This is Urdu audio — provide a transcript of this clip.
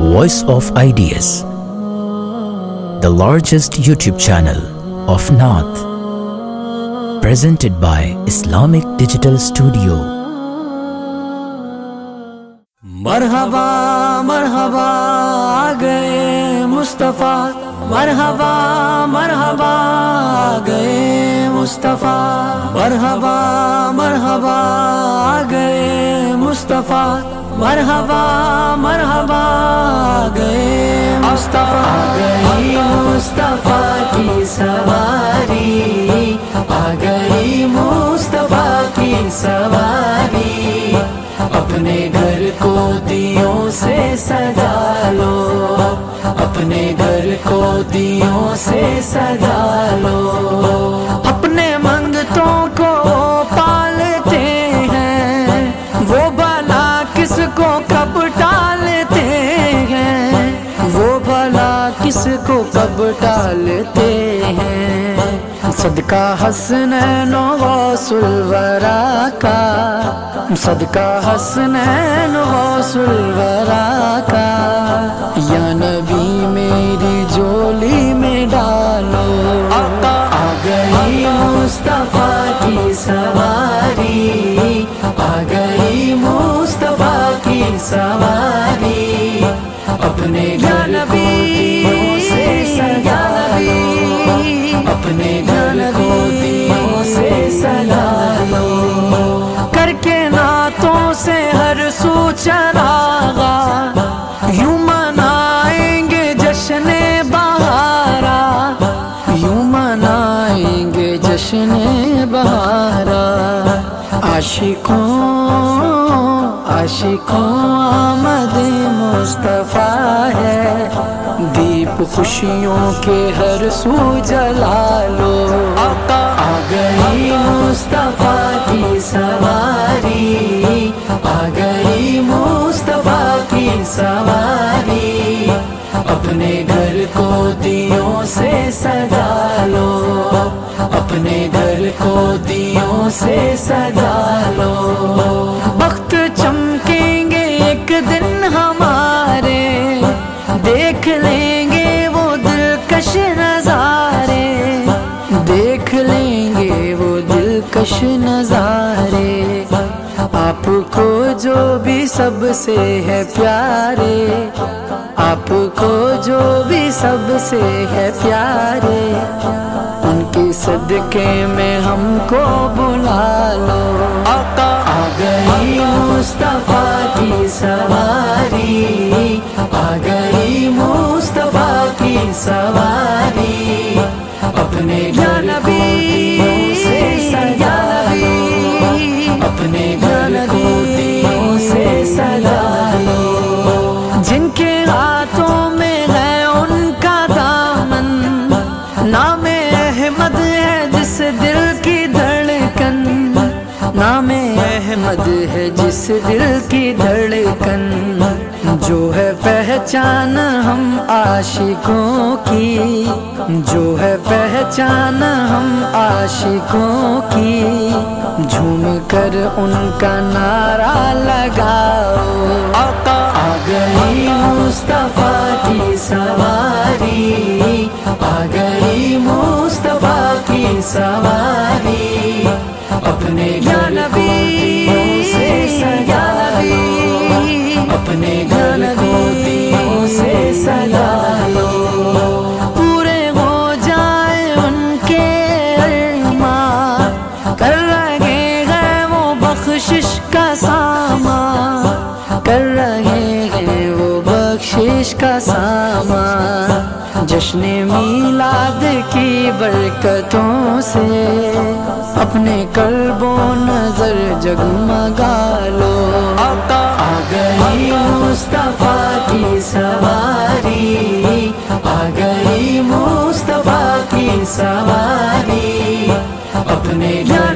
Voice of Ideas, the largest YouTube channel of North, presented by Islamic Digital Studio. مرحبا مرحبا آ گئے مصطفیٰ، مرحبا مرحبا آ گئے مصطفیٰ، مرحبا مرحبا آ گئے مصطفیٰ، مرحبا مرحبا آ گئے مصطفیٰ، آ گئی مصطفیٰ کی سواری، آ گئی مصطفیٰ کی سواری، اپنے گھر کو دیوں سے سجا لو، اپنے گھر کو دیوں سے سجا لو، اپنے منگتوں کو پالتے ہیں، وہ بلا کس کو کب ٹالتے ہیں، وہ بلا کس کو کب ٹالتے ہیں، صدقہ حسنین و غوث الورا کا، صدقہ حسنین و غوث الورا کا، یا نبی میری جولی میں ڈالو، آ گئی مصطفیٰ کی سواری، آ گئی مصطفیٰ کی سواری، اپنے گھر کو دیوں سے سجا لو، اپنے گھر کو دیوں سے سجا لو، کر کے نعتوں سے ہر سو چراغا، یوں منائیں گے جشن بہارا، یوں منائیں گے جشن بہارا، عاشقوں آمد مصطفیٰ ہے، دیپ خوشیوں کے ہر سو جلا لو، آ گئی مصطفیٰ کی سواری، آ گئی مصطفیٰ کی سواری، اپنے گھر کو دیوں سے سجا لو، اپنے گھر کو دیوں سے سجا لو، وقت چمکیں گے ایک دن ہمارے، دیکھ لیں گے وہ دلکش نظارے، دیکھ لیں گے وہ دلکش نظارے، آپ کو جو بھی سب سے ہے پیارے، آپ کو جو بھی سب سے ہے پیارے، ان کے صدقے میں ہم کو بلا لو، آ گئی مصطفیٰ کی سواری، آ گئی مصطفیٰ کی سواری، اپنے گھر کو دیوں سے سجا لو، اپنے گھر کو دیوں سے سجا لو، جن کے ہاتھوں میں ہے ان کا دامن، نام احمد ہے جس دل کی دھڑکن، نام احمد ہے جس دل کی دھڑکن، جو ہے پہچان ہم عاشقوں کی، جو ہے پہچان ہم عاشقوں کی، جھوم کر ان کا نعرہ لگاؤ، آ گئی مصطفیٰ کی سواری، آ گئی مصطفیٰ کی سواری، اپنے گھر کو دیوں سے سجا لو، اپنے گھر کو دیوں سے سجا لو، پورے ہو جائے ان کے ارمان، کر رہے ہیں وہ بخشش کا سامان، کر رہے ہیں وہ بخشش کا سامان، جشن میلاد کی برکتوں سے اپنے قلب و نظر جگمگا لو، آ گئی مصطفیٰ کی سواری، آ گئی مصطفیٰ کی سواری، اپنے گھر